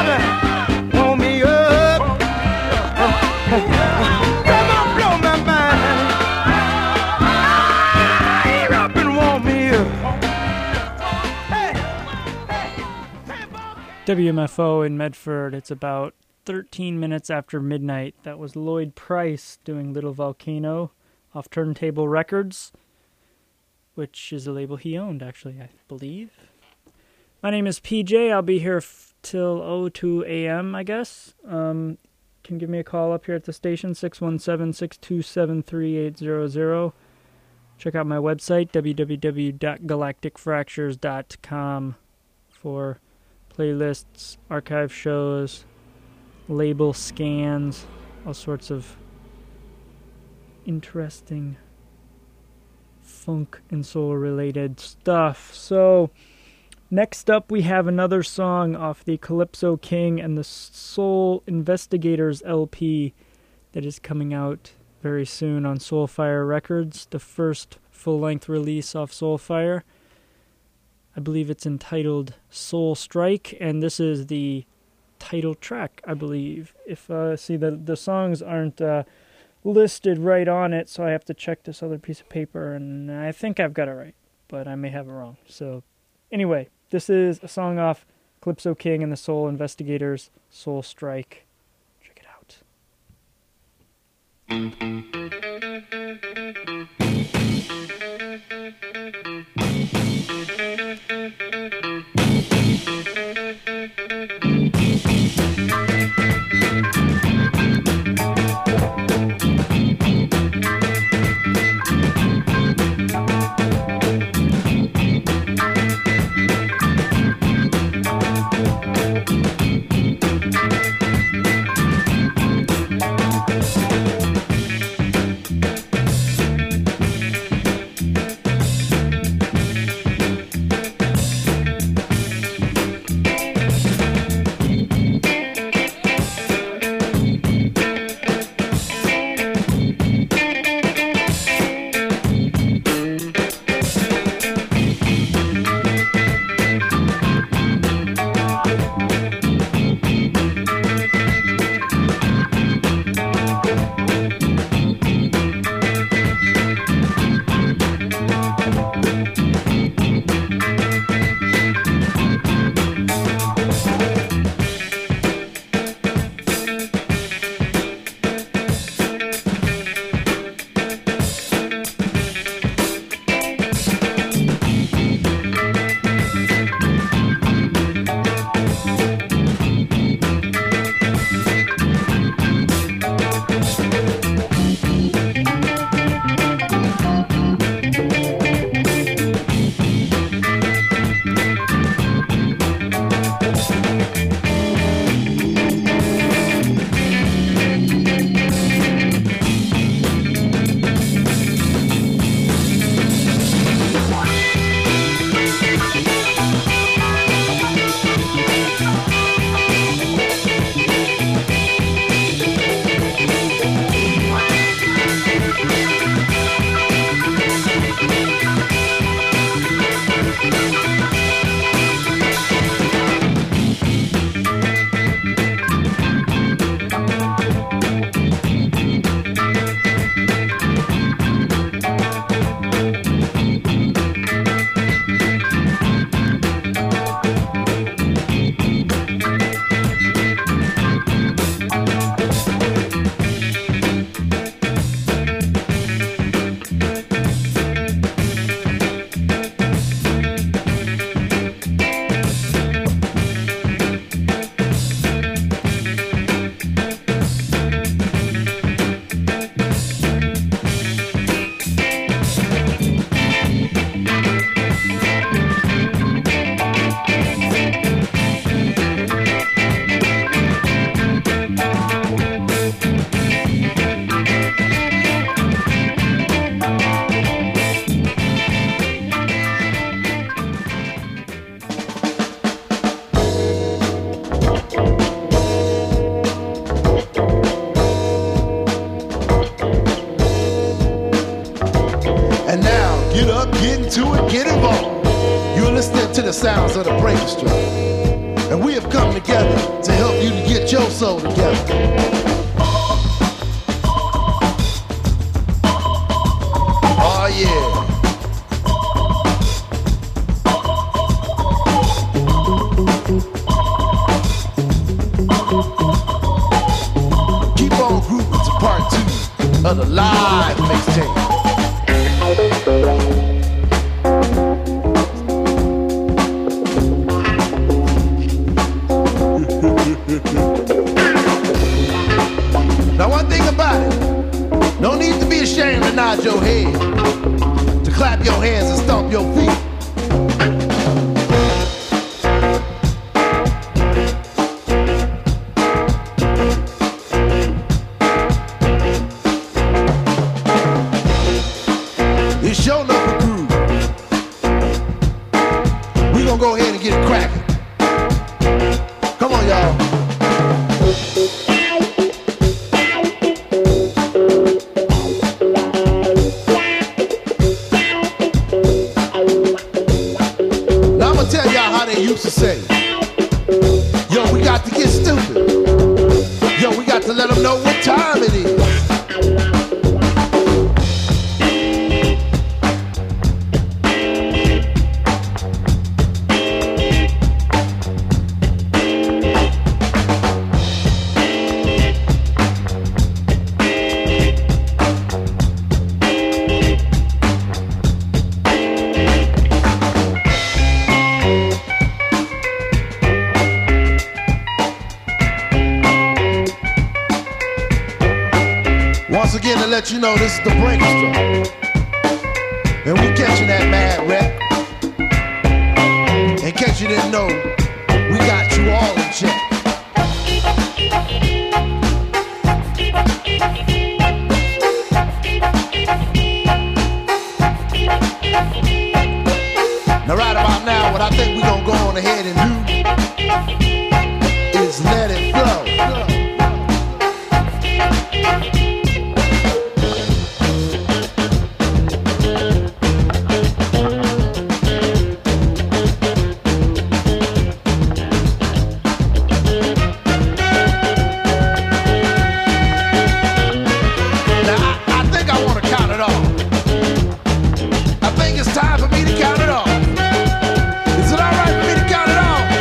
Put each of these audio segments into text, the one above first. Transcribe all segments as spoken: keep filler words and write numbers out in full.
mind, warm me up. Come on, blow my mind. Hey, up and warm me up. W M F O in Medford. It's about thirteen minutes after midnight. That was Lloyd Price doing Little Volcano off Turntable Records, which is a label he owned, actually, I believe. My name is P J. I'll be here f- till oh two a.m., I guess. Um, can give me a call up here at the station, six one seven, six two seven, three eight zero zero. Check out my website, w w w dot galactic fractures dot com, for playlists, archive shows, label scans, all sorts of interesting funk and soul related stuff. So next up we have another song off the Calypso King and the Soul Investigators L P that is coming out very soon on Soulfire Records, the first full-length release off Soulfire. I believe it's entitled Soul Strike, and this is the title track, I believe. If uh, see the the songs aren't uh, listed right on it, so I have to check this other piece of paper, and I think I've got it right, but I may have it wrong. So anyway, this is a song off Calypso King and the Soul Investigators, Soul Strike. Check it out. to it, get involved. You're listening to the sounds of the Breaker Street, and we have come together to help soul together. Oh yeah. Keep on grooving to part two of the live mixtape. Now one thing about it, no need to be ashamed to nod your head, to clap your hands and stomp your feet. It's your number groove. We gonna go ahead and get it cracking. Come on, y'all. Used to say, yo, we got to get stupid. Yo, we got to let them know what time it is. Once again, to let you know, this is the Breakstar, and we catching that mad rep. In case you didn't know, we got you all in check. Now right about now, what I think we gonna go on ahead and do is let it flow. Time for me to count it off. Is it all right for me to count it off?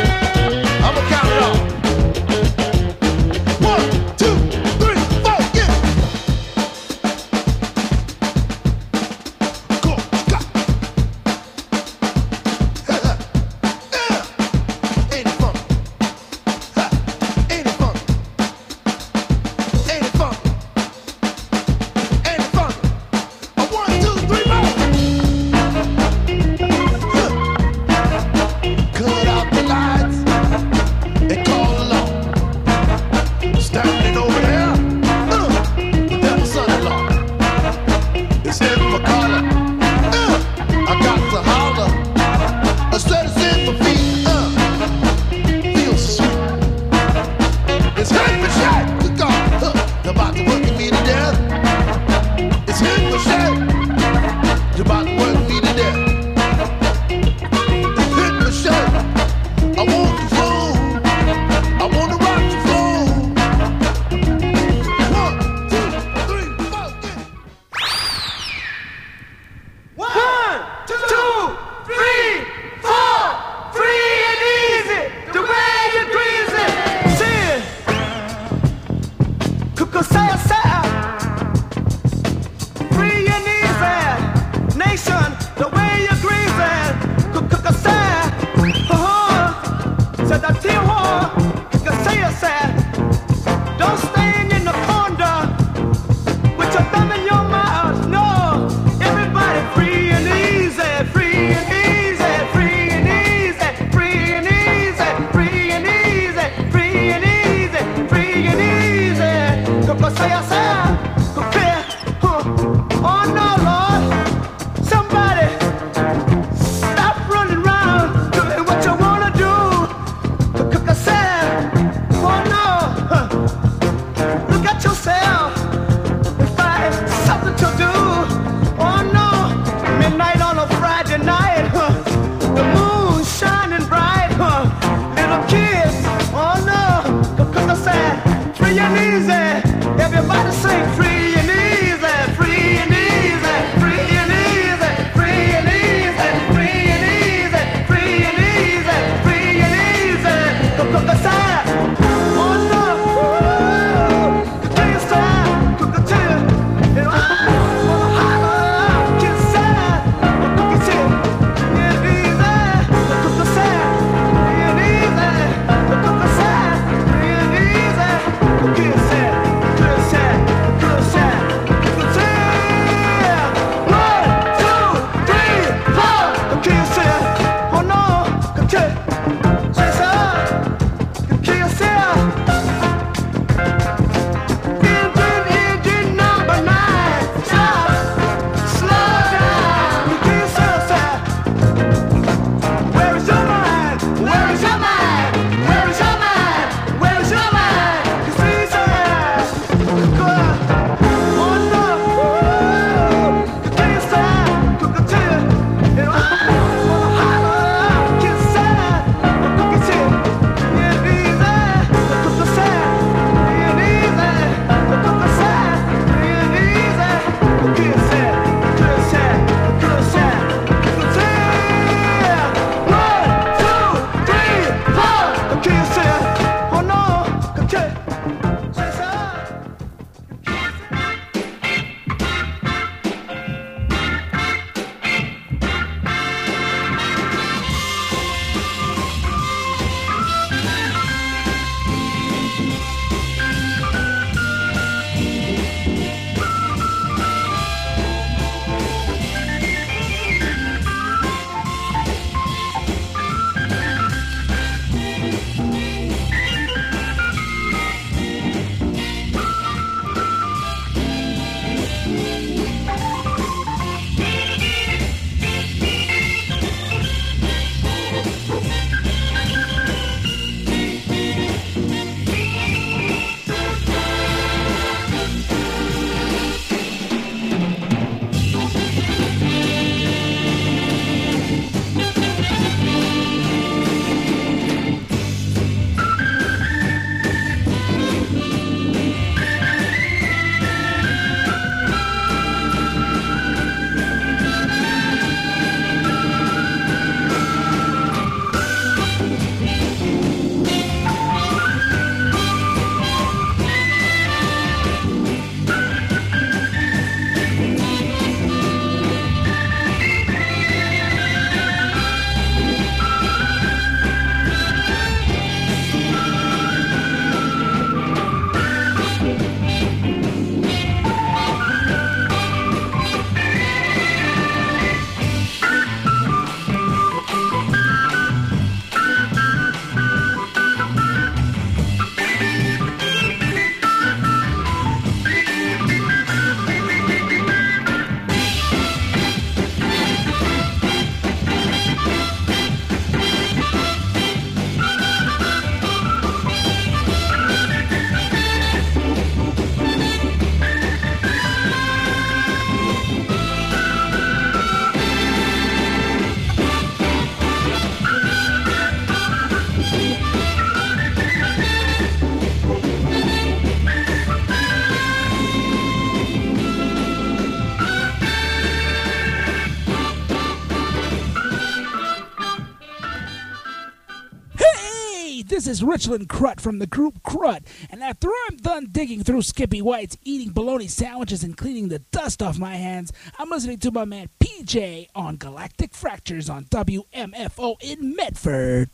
This is Richland Crut from the group Crut. And after I'm done digging through Skippy White's, eating bologna sandwiches and cleaning the dust off my hands, I'm listening to my man P J on Galactic Fractures on W M F O in Medford.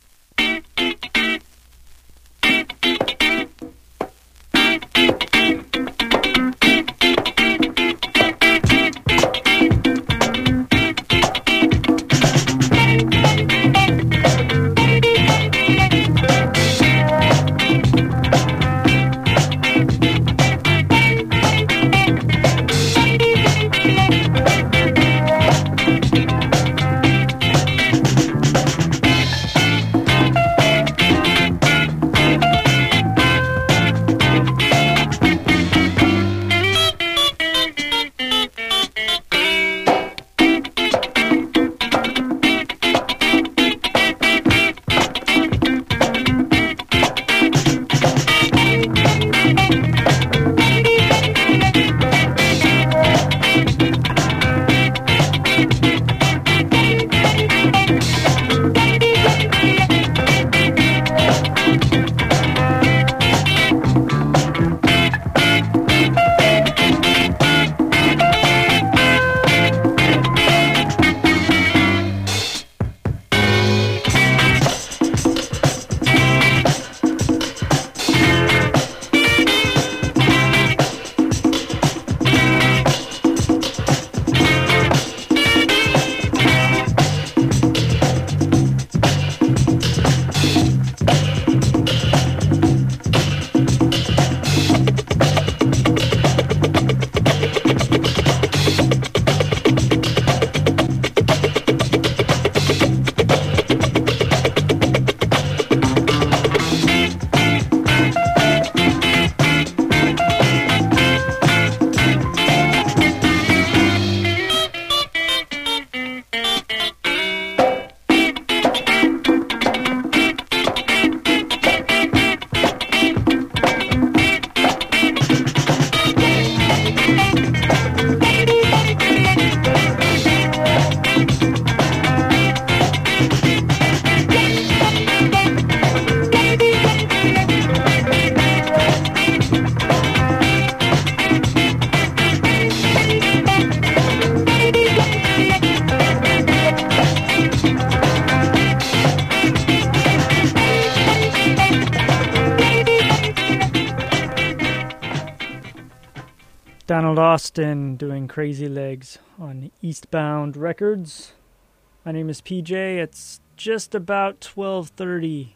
Donald Austin doing Crazy Legs on Eastbound Records. My name is P J. It's just about twelve thirty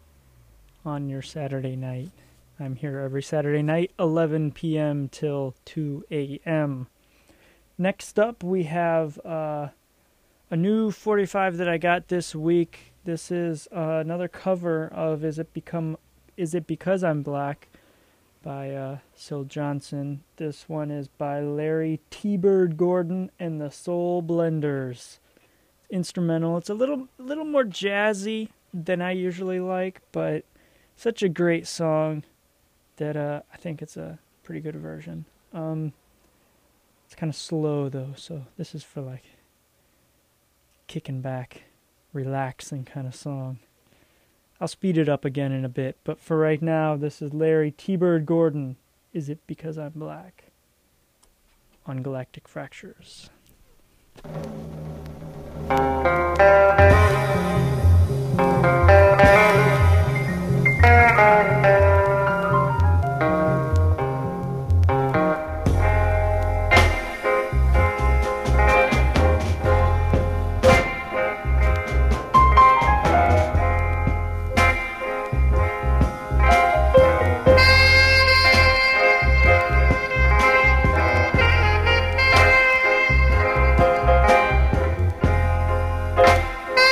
on your Saturday night. I'm here every Saturday night, eleven p.m. till two a.m. Next up, we have uh, a new forty-five that I got this week. This is uh, another cover of "Is It Become Is It Because I'm Black" by uh, Syl Johnson. This one is by Larry T-Bird Gordon and the Soul Blenders. Instrumental. It's a little, a little more jazzy than I usually like, but such a great song that uh, I think it's a pretty good version. Um, it's kind of slow though, so this is for like kicking back, relaxing kind of song. I'll speed it up again in a bit, but for right now, this is Larry T-Bird Gordon, Is It Because I'm Black? On Galactic Fractures. Thank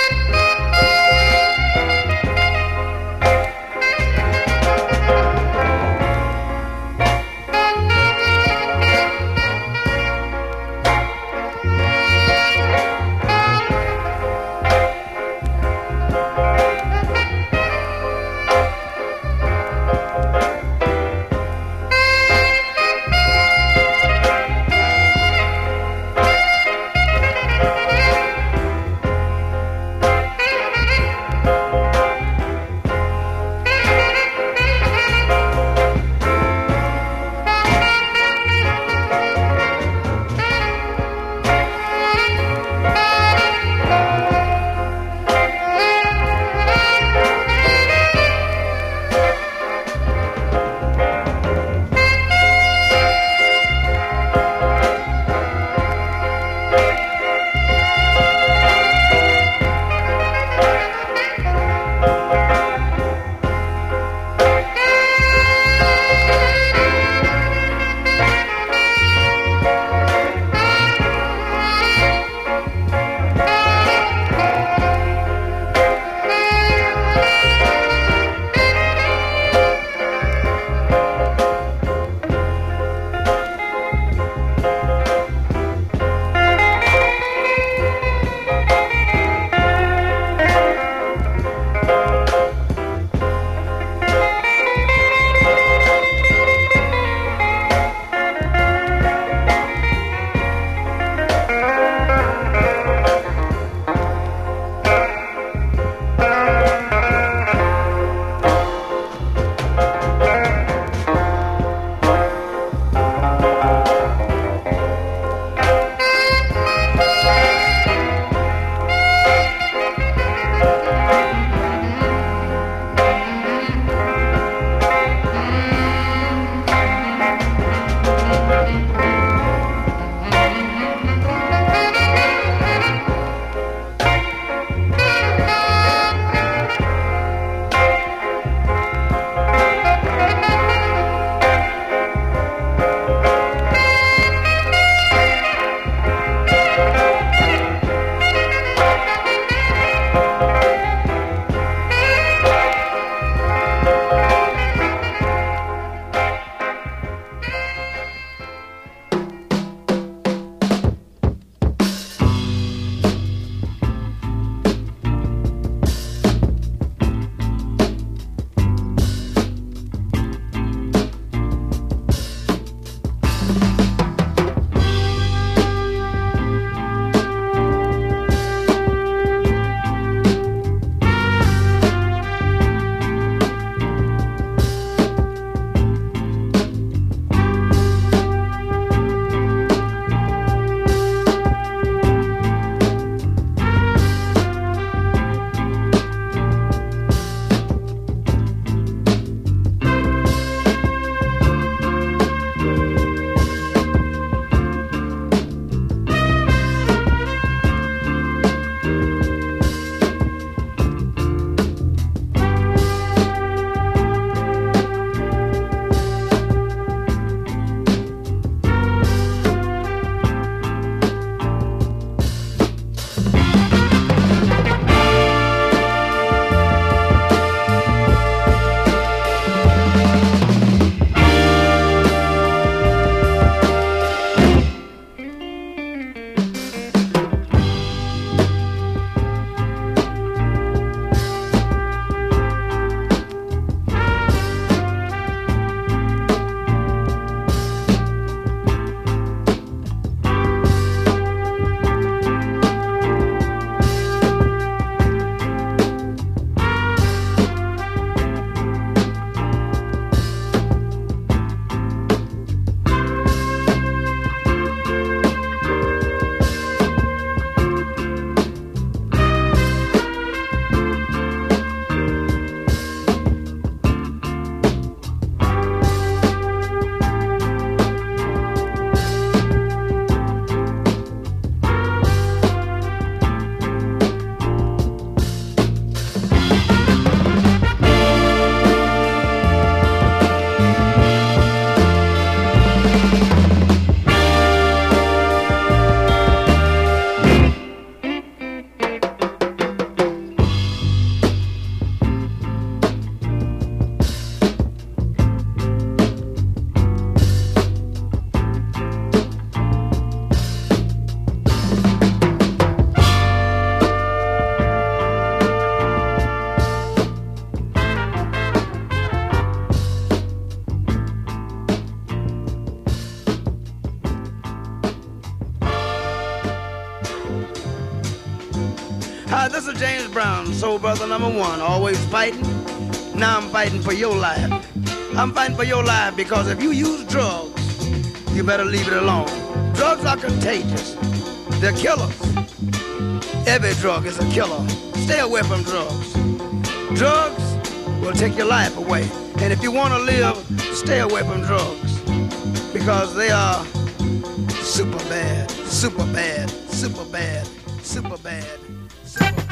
Uh, this is James Brown, soul brother number one, always fighting. Now I'm fighting for your life. I'm fighting for your life because if you use drugs, you better leave it alone. Drugs are contagious. They're killers. Every drug is a killer. Stay away from drugs. Drugs will take your life away. And if you want to live, stay away from drugs because they are super bad, super bad, super bad, super bad. Super bad.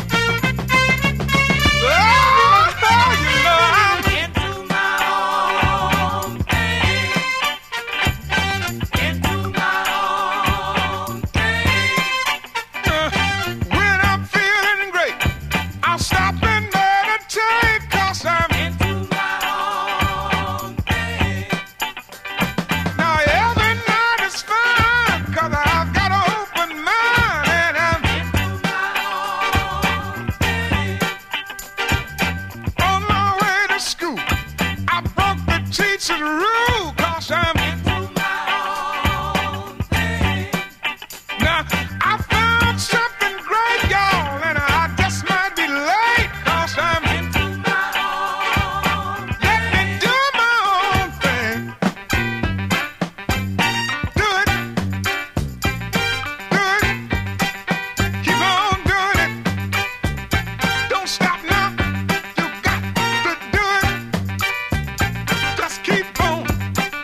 Oh, you know I'm into my own thing. Into my own thing. Uh, when I'm feeling great, I'll stop and meditate, cause I'm into my own thing. now every night is fun, cause I've got an open mind and I'm Into my own thing. on my way to school. I broke the teacher's rule, cause I'm Into my own thing. now I found something great, y'all, and I just might be late, cause I'm Into my own let me do my own thing. Do it. Do it. Keep on doing it. Don't stop now. You got to do it. Just keep on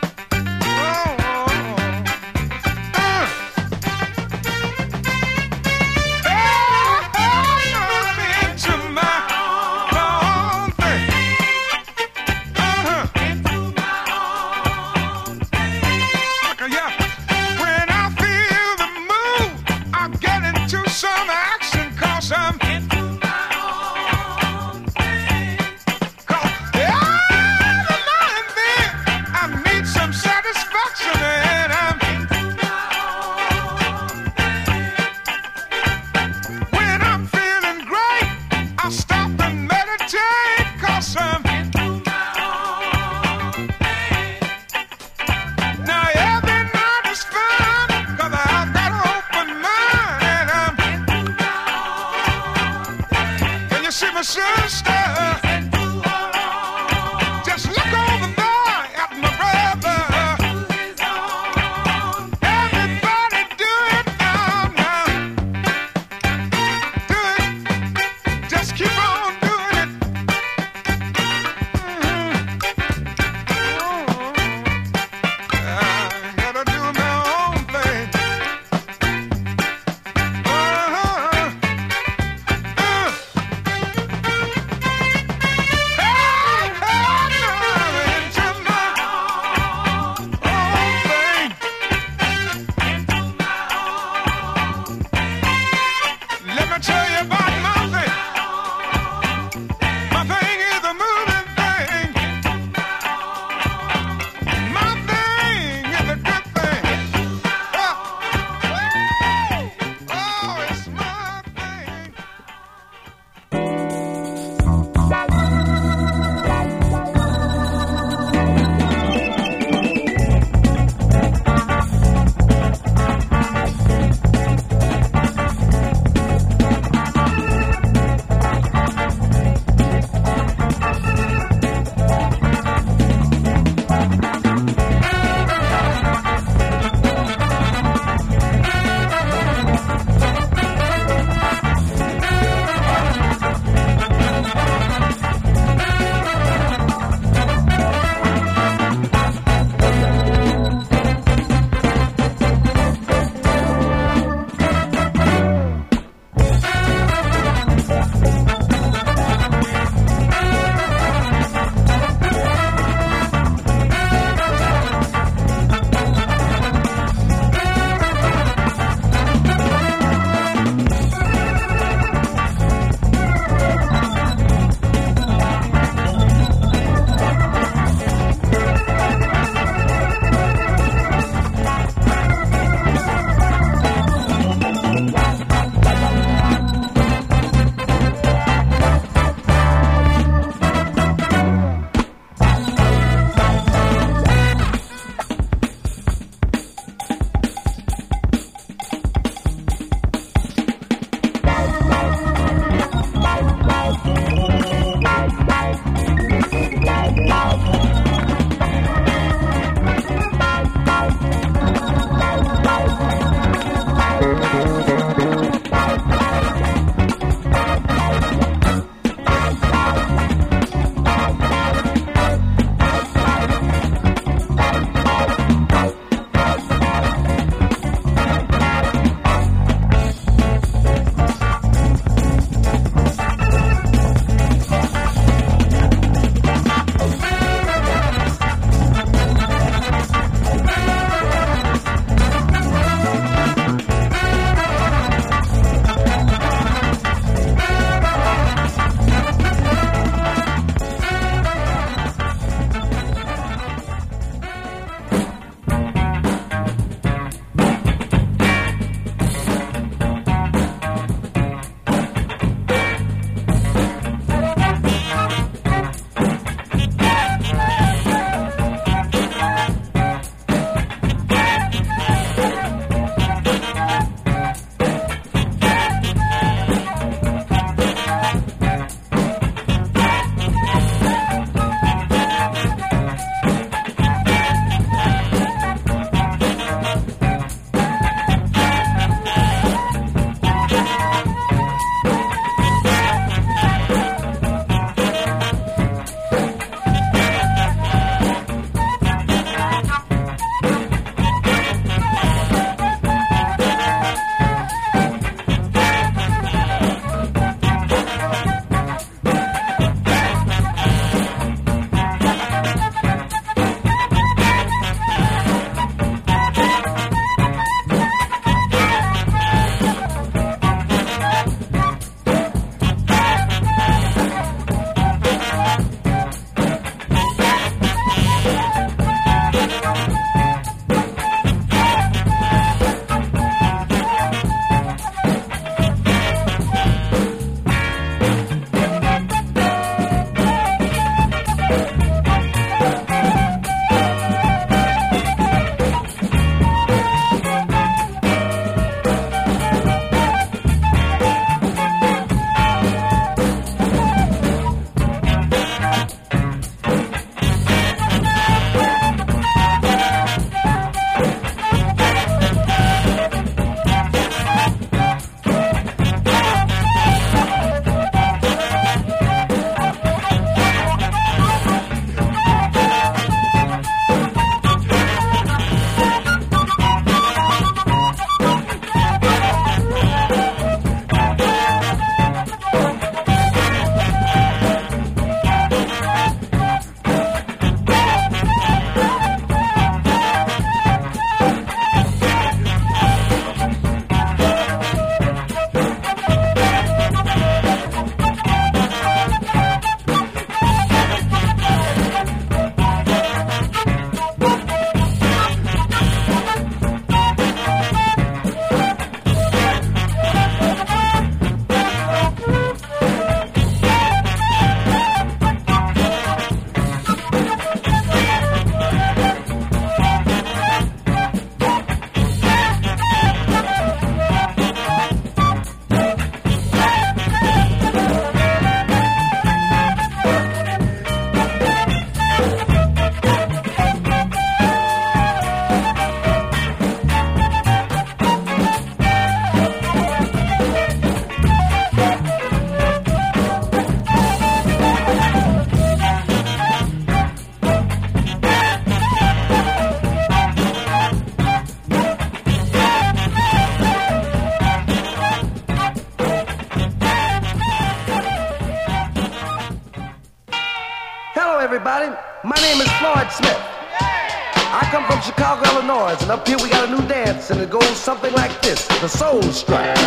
Bud Smith. I come from Chicago, Illinois, and up here we got a new dance, and it goes something like this, the Soul Strut.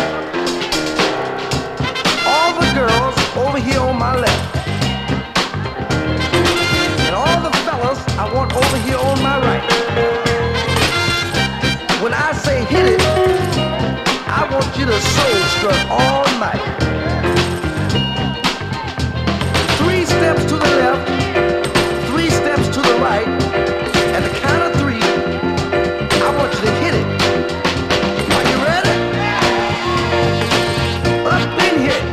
All the girls over here on my left, and all the fellas I want over here on my right. When I say hit it, I want you to soul strut all night. Three steps to the left, three steps to the right, and the count of three, I want you to hit it. Are you ready? Up and hit.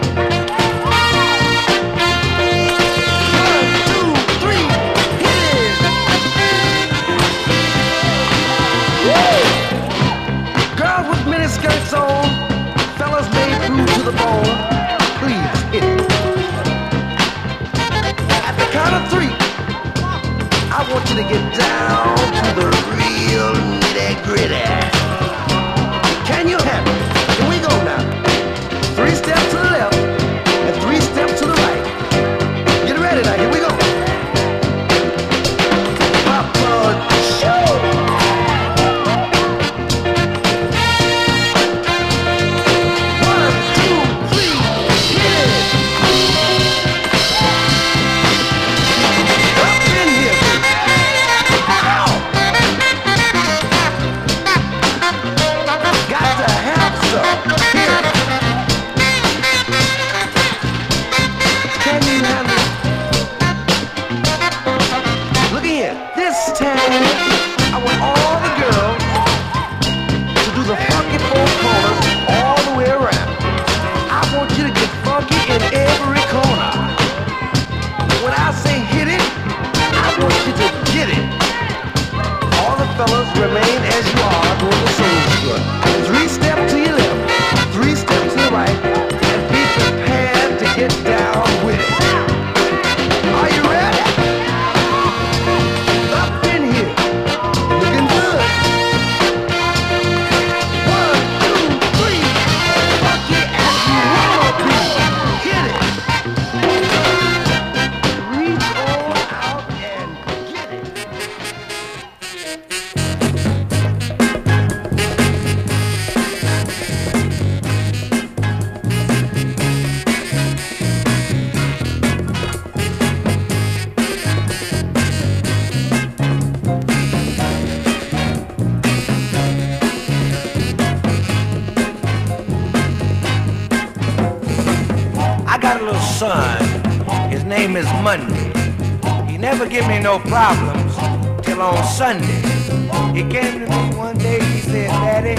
One, two, three, hit it. Woo! Girls with mini skirts on, fellas made through to the bone, please hit it. At the count of three, I want you to get down to the real nitty gritty. Can you handle it? Here we go now. Three steps to the left and three steps to the right. Get ready now. Here we go. Papa Show. One, two, three, hit it. Up in here. Ow. Got to have some. Here. Can you handle it? Look here. This time, I want all the girls to do the funky four corners all the way around. I want you to get funky in every corner. When I say hit it, I want you to get it. All the fellas remain as you are doing the soul strut. Three steps to your left, three steps to the right, and be prepared to get down with it. Are you ready? Up in here, looking good. One, two, three, funky as you wanna be. Hit it. Reach on out and get it. I got a little son. His name is Monday. He never give me no problems till on Sunday. He came to me one day, he said, Daddy,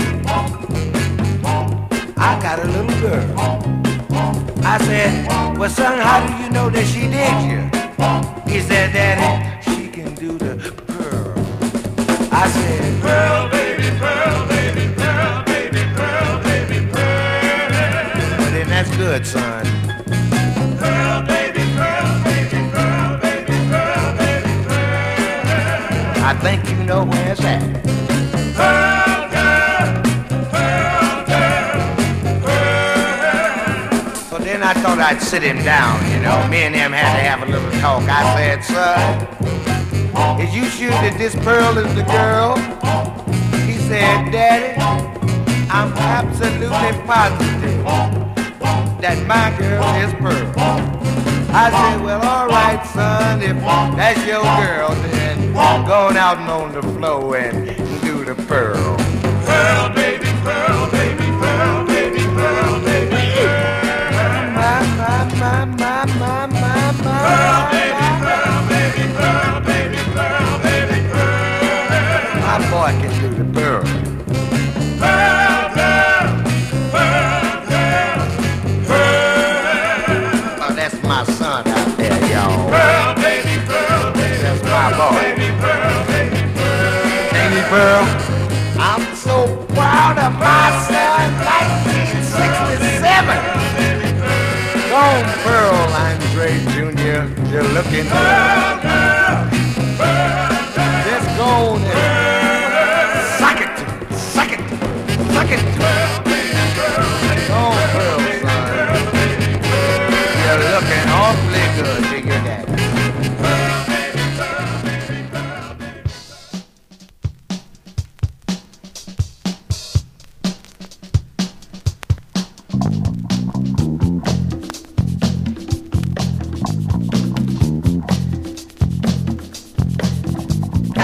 I got a little girl. I said, well, son, how do you know that she did you? He said, Daddy, she can do the pearl. I said, pearl, baby, pearl, baby, pearl, baby, pearl, baby, pearl. Well, then that's good, son. Pearl, baby, pearl, baby, pearl, baby, pearl, baby, pearl. I think you know where it's at. Pearl girl, pearl girl, pearl. So then I thought I'd sit him down, you know. Me and him had to have a little talk. I said, son, is you sure that this pearl is the girl? He said, Daddy, I'm absolutely positive that my girl is Pearl. I said, well, all right, son, if that's your girl, then go on out and on the floor and do the pearl. Pearl, baby, pearl, baby, pearl, baby, pearl, baby, pearl. My, my, my, my, my, my, my. Pearl, baby, pearl, baby, pearl, baby, pearl, baby, pearl. My boy can do the pearl. Pearl, pearl, pearl, pearl, pearl. Oh, that's my son out there, y'all. Pearl, baby, pearl, baby, that's my boy. Baby, pearl, baby, pearl. Ain't he, Pearl? I'm so proud of my son, nineteen sixty-seven. Go on, Pearl Andre Junior You're looking good. Just go on and suck it, suck it, suck it. Go on, Pearl, son. You're looking awfully good, figure that.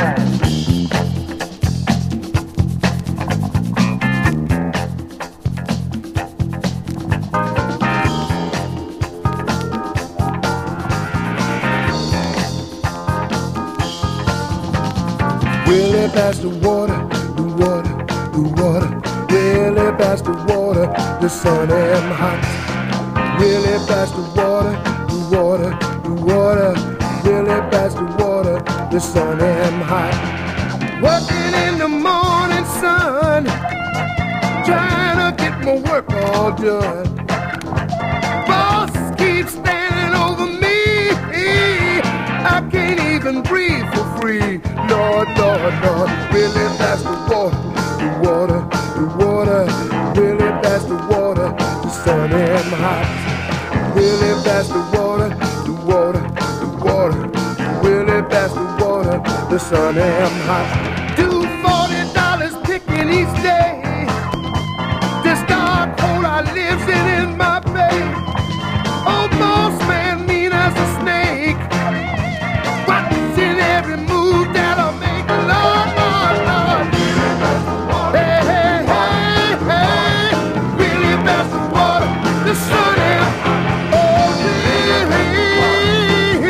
Willie pass the water, the water, the water. Willie pass the water, the sun am hot. Willie pass the water, the water, the water. Willie pass the water, the sun am hot. Working in the morning sun, trying to get my work all done. Boss keeps standing over me, I can't even breathe for free. Lord, Lord, Lord, Willie pass the water, the water, the water. Willie pass the water, the sun am hot. Willie pass the water, the water, the water. Willie pass the water, the sun am hot. Two forty dollars picking each day. This dark hole I lives in in my bay. Oh, boss man, mean as a snake. Watching every move that I make. Lord, Lord, Lord. Hey, hey, hey, hey. Willie pass the water, the sun am. Oh, yeah.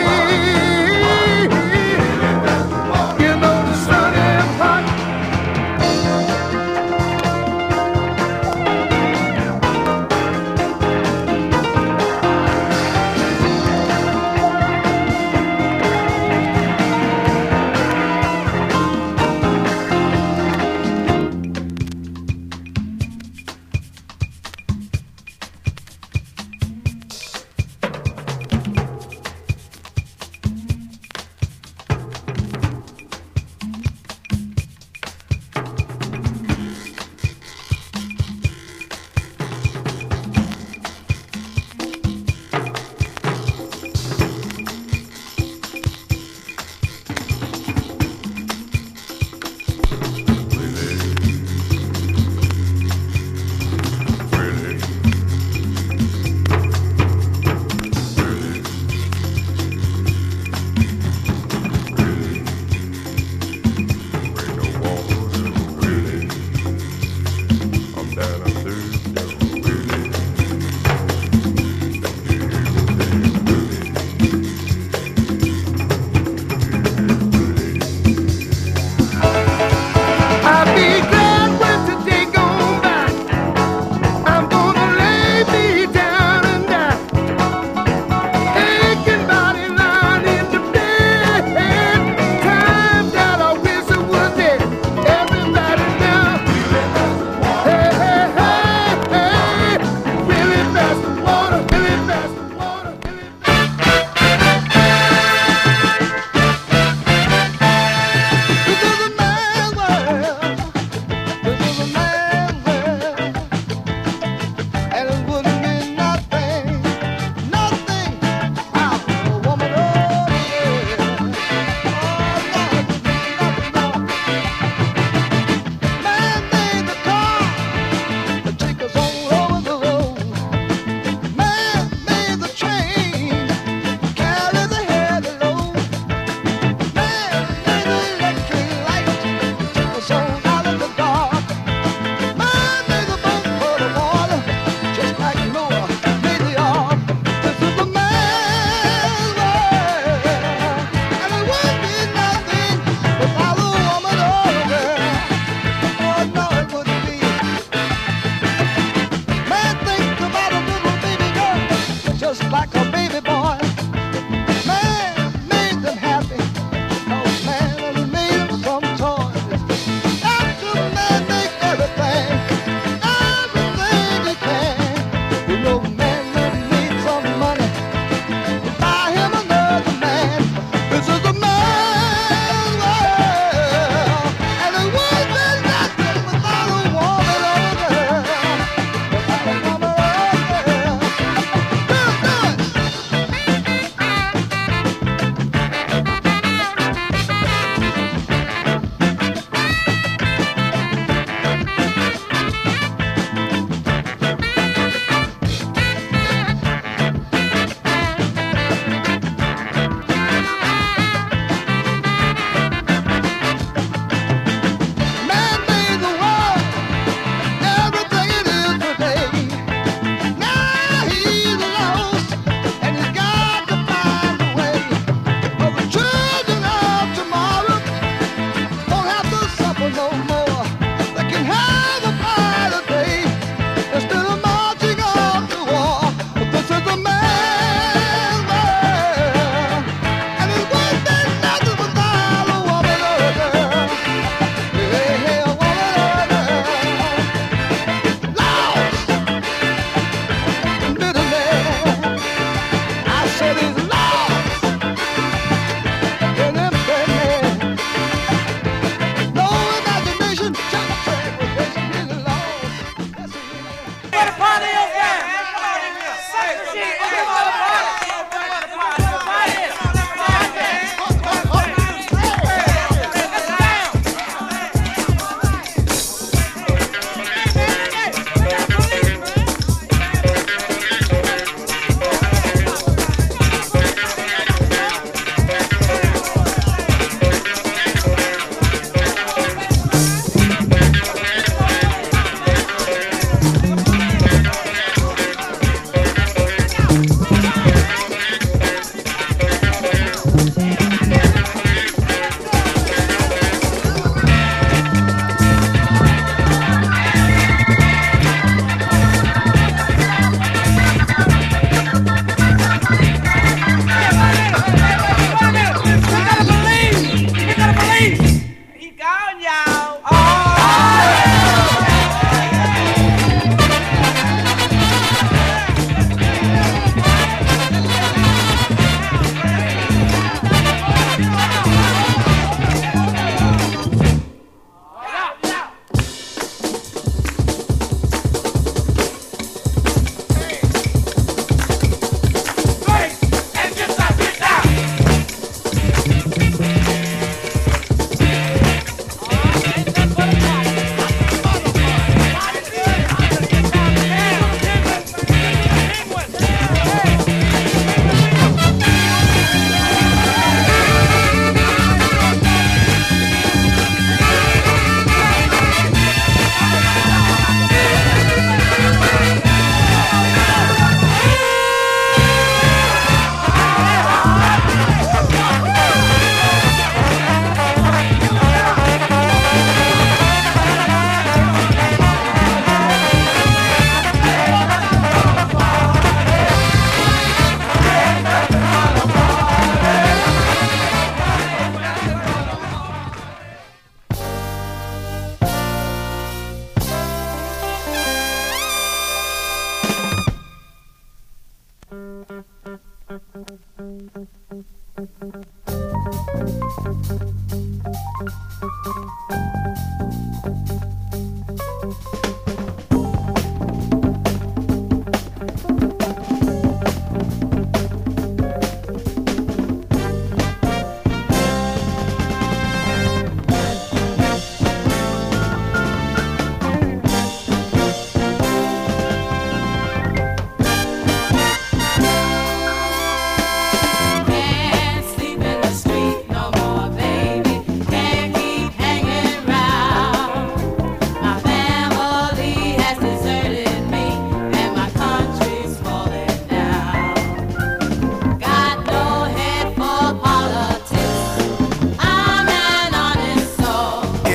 You know the sun am hot.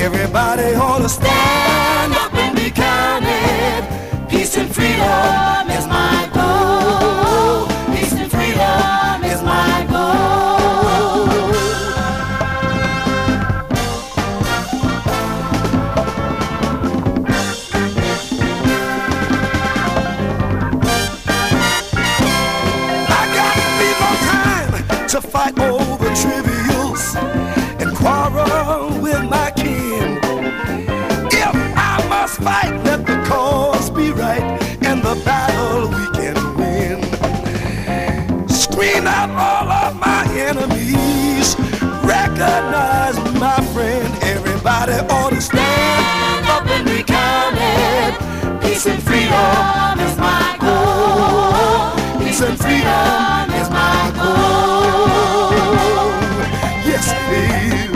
Everybody ought to stand up and be counted. Peace and freedom is my goal. Peace and freedom is my goal. I got to be more time to fight over trivials and quarrel with my kin. If I must fight, let the cause be right and the battle we can win. Screen out all of my enemies. Recognize my friend. Everybody ought to stand up and be counted. Peace and freedom is my goal. Peace and freedom is my goal. Yes, it is.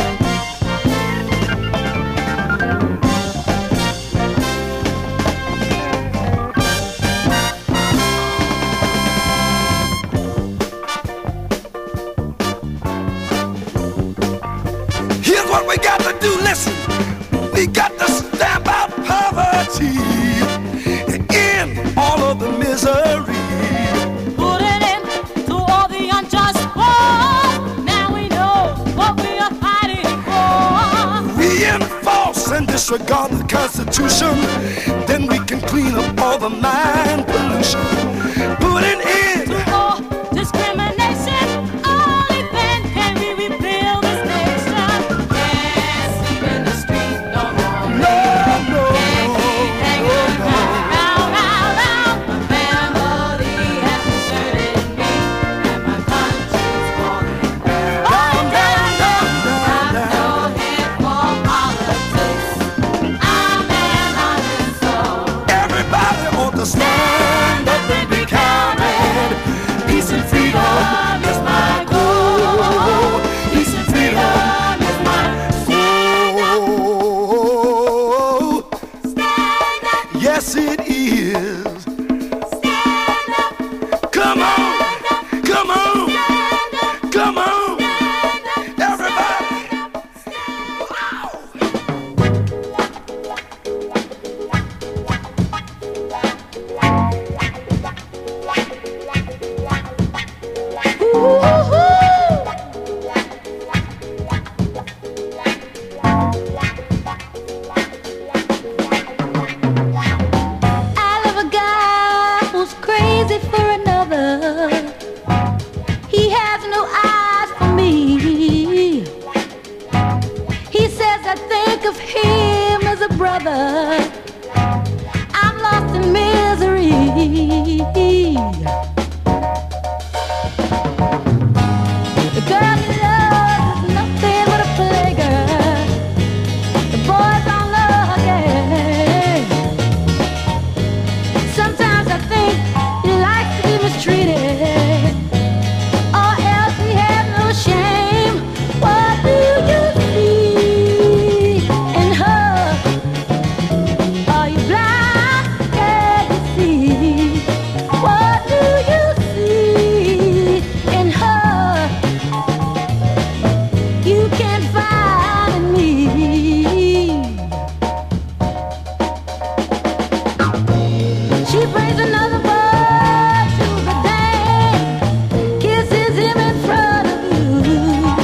Here's what we got to do, listen. We got to stamp out poverty and end all of the misery. Put an end to all the unjust war. Now we know what we are fighting for. Reinforce and disregard the Constitution, then we can clean up all the mind pollution. Put an end To all discrimination. Only then can we rebuild this nation. Can't sleep in the street no more. no, no, Can't keep hanging no, no. round, round, round. My family has deserted me, and my country's falling down, down, down. I'm no head for politics. I'm an honest soul. Everybody ought to stand up and be counted. Peace and freedom is my goal. Peace and freedom is my goal. Stand up, Yes, it is. stand up, Come on, come on, stand up, come on, stand up. everybody. I love a guy who's crazy for another. He has no eyes for me. He says I think of him as a brother. I'm lost in misery. The girl he loves is nothing but a playgirl. The boy's unlucky. Sometimes I think he likes to be mistreated, or else he has no shame. What do you see in her? Are you blind? Can you see? What do you see in her? You can't find in me. She brings another boy to the dance, kisses him in front of you.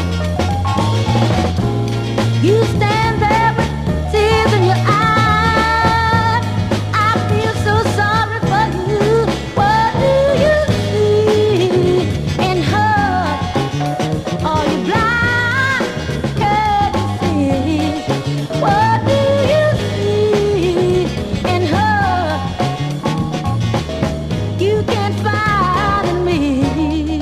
You stand there with tears in your eyes. I feel so sorry for you. What do you see in her? Are you blind? Can you see? What do you see in her? You can't find in me.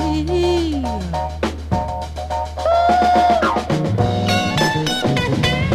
Ooh.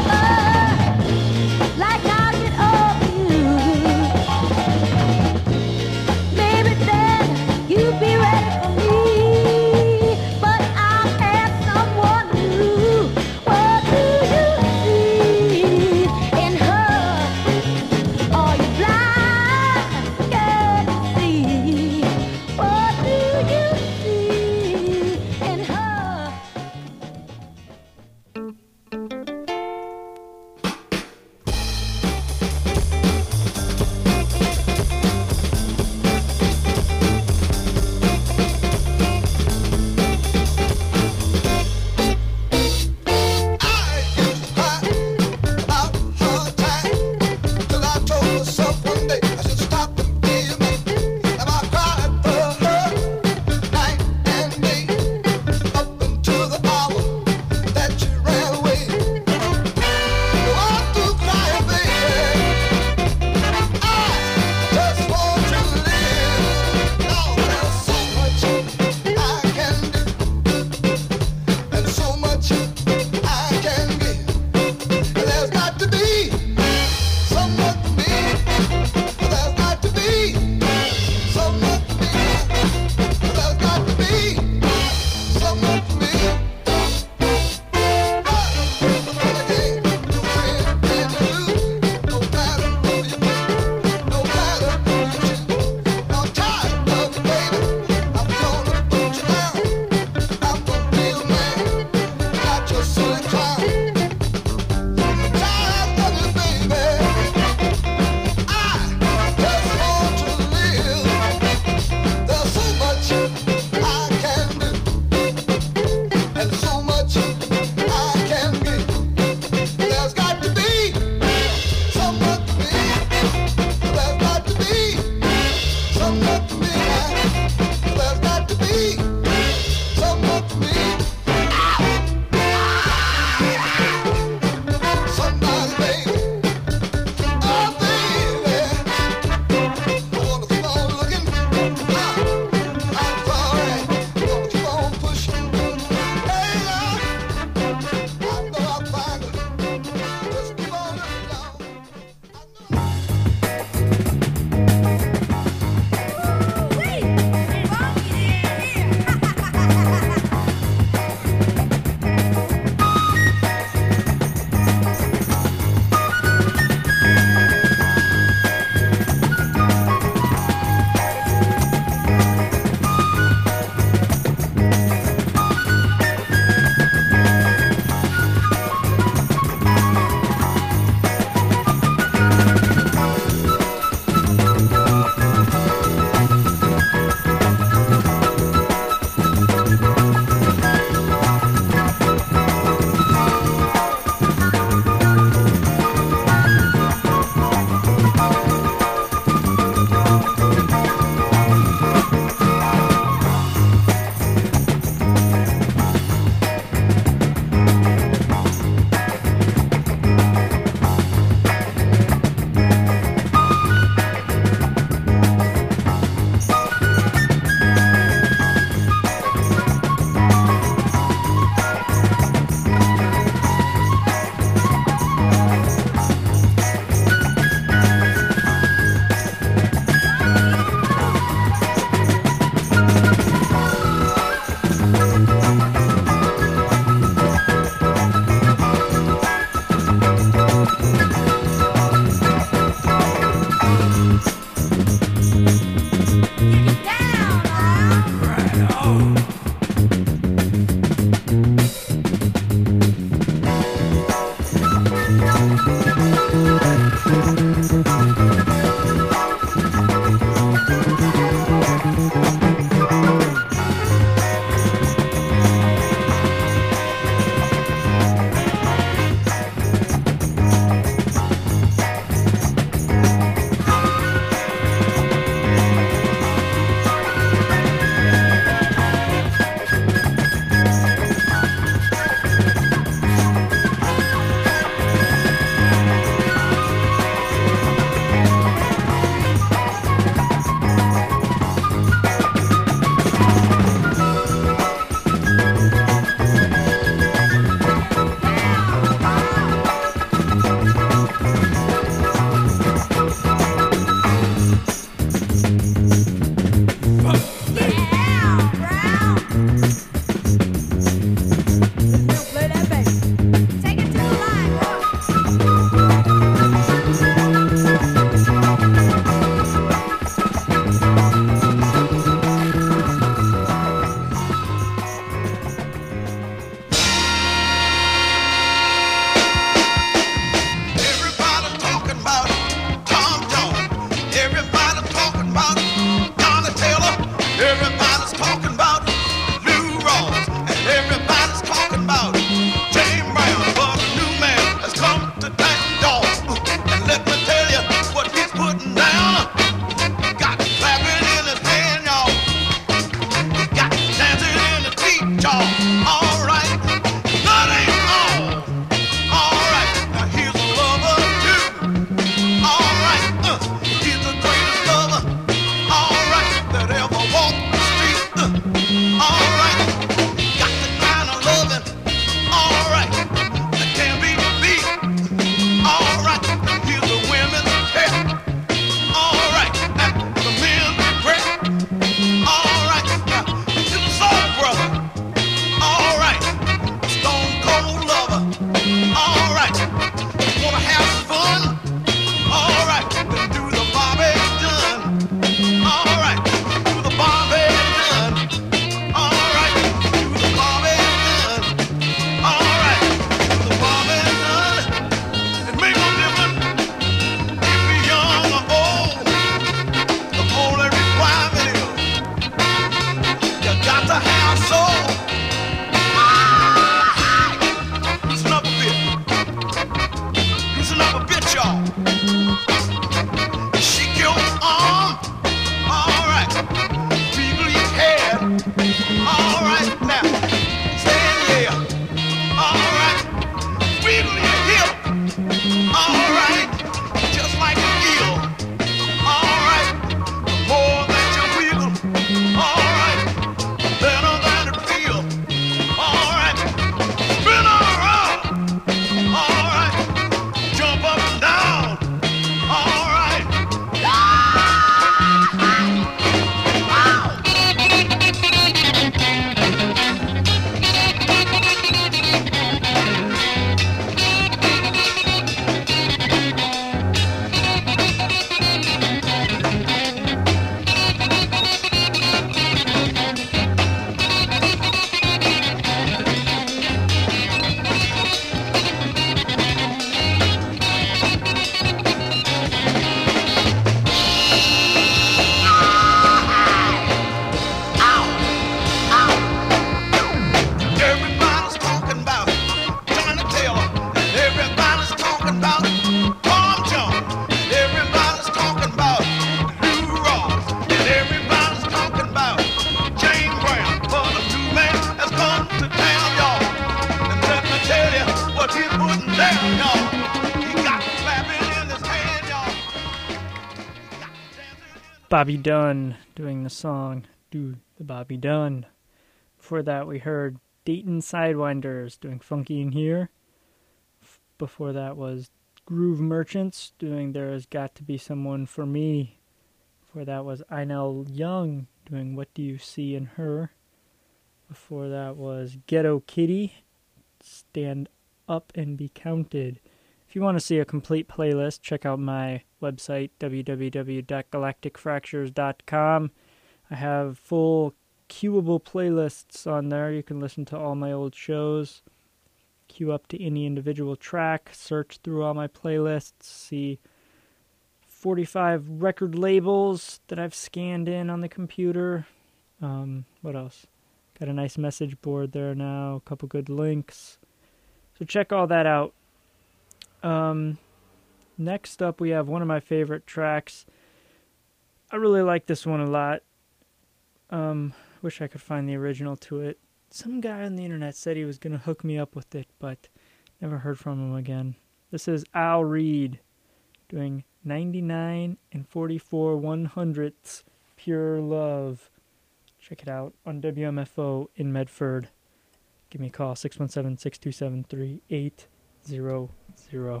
Bobby Dunn doing the song Do the Bobby Dunn. Before that, we heard Dayton Sidewinders doing Funky in Here. F- Before that was Groove Merchants doing There Has Got to Be Someone for Me. Before that was Einel Young doing What Do You See in Her. Before that was Ghetto Kitty, Stand Up and Be Counted. If you want to see a complete playlist, check out my website, w w w dot galactic fractures dot com. I have full queuable playlists on there. You can listen to all my old shows, queue up to any individual track, search through all my playlists, see forty-five record labels that I've scanned in on the computer. Um, what else? Got a nice message board there now, a couple good links. So check all that out. Um, next up, we have one of my favorite tracks. I really like this one a lot. Um, wish I could find the original to it. Some guy on the internet said he was going to hook me up with it, but never heard from him again. This is Al Reed doing ninety-nine and forty-four one hundredths Pure Love. Check it out on W M F O in Medford. Give me a call, six one seven, six two seven, three eight zero zero.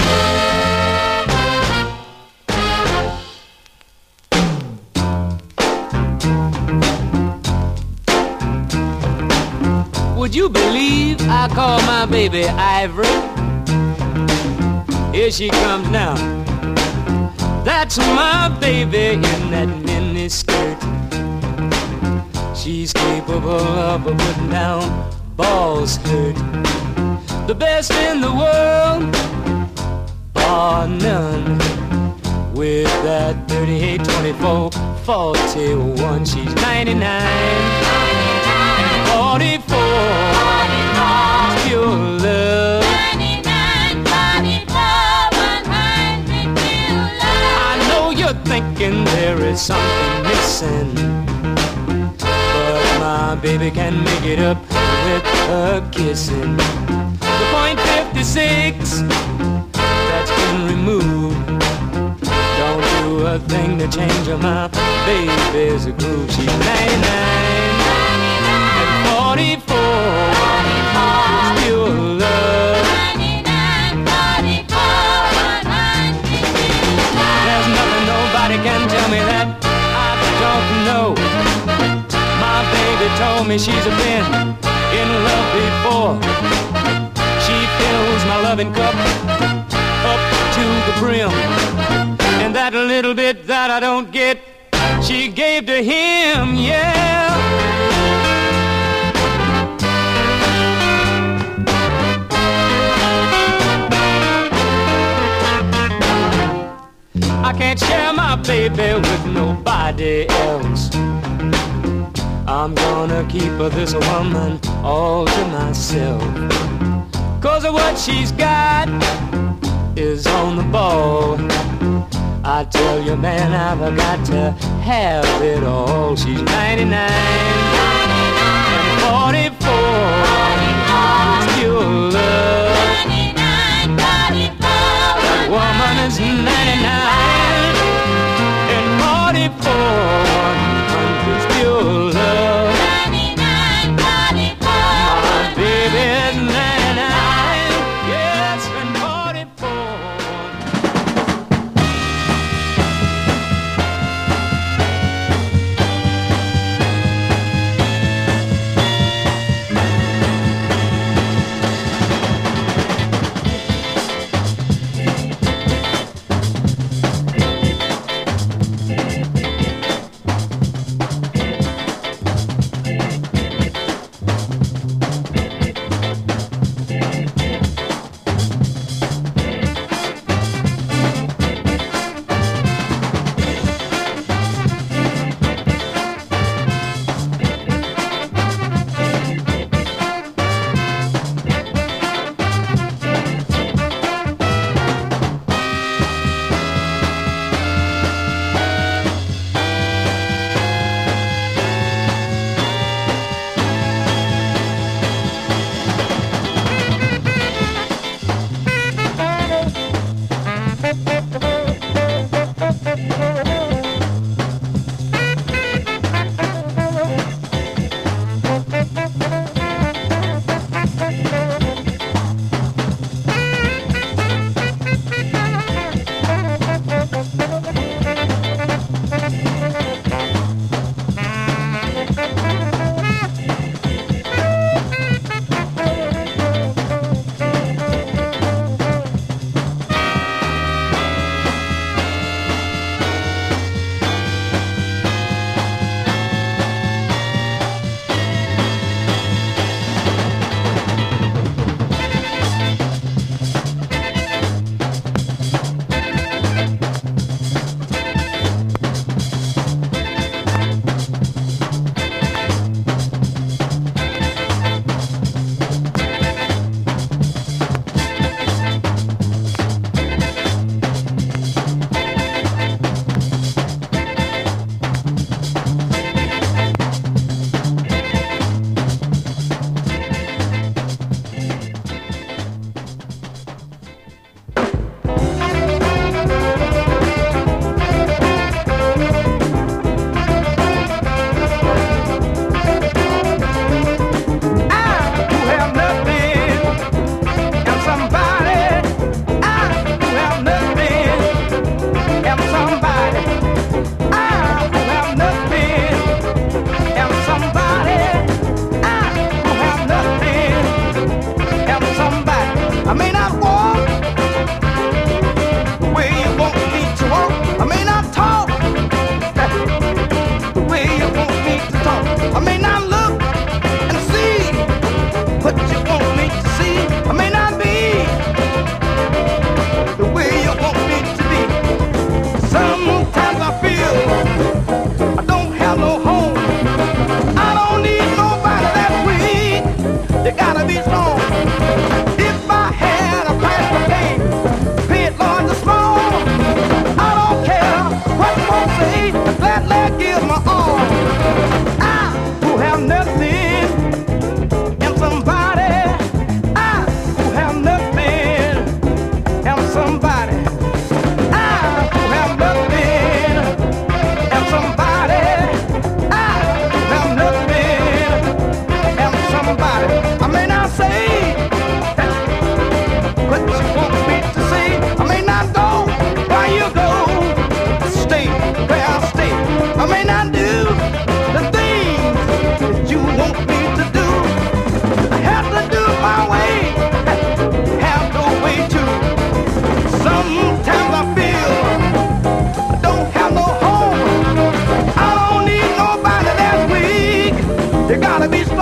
Would you believe I call my baby Ivory? Here she comes now. That's my baby in that mini skirt. She's capable of putting down balls hurt. The best in the world, bar none. With that thirty-eight twenty-four forty-one, she's ninety-nine and forty-four. Pure love. ninety-nine, forty-four, one hundred pure love. I know you're thinking there is something missing, but my baby can make it up with her kissing. The point fifty-six that's been removed don't do a thing to change her. My baby's a groove. She's ninety-nine and forty-four. It's pure love. ninety-nine, forty-four, one hundred. There's nothing nobody can tell me that I don't know. My baby told me she's been in love before. She fills my loving cup up to the brim, and that little bit that I don't get, she gave to him, yeah. I can't share my baby with nobody else. I'm gonna keep this woman all to myself, 'cause of what she's got is on the ball. I tell you, man, I've got to have it all. She's ninety-nine and forty-four. Pure love. ninety-nine, forty-four. That woman is ninety-nine and forty-four. It's pure love. ninety-nine, forty-four. My baby is ninety-nine, yes, and forty-four. Let me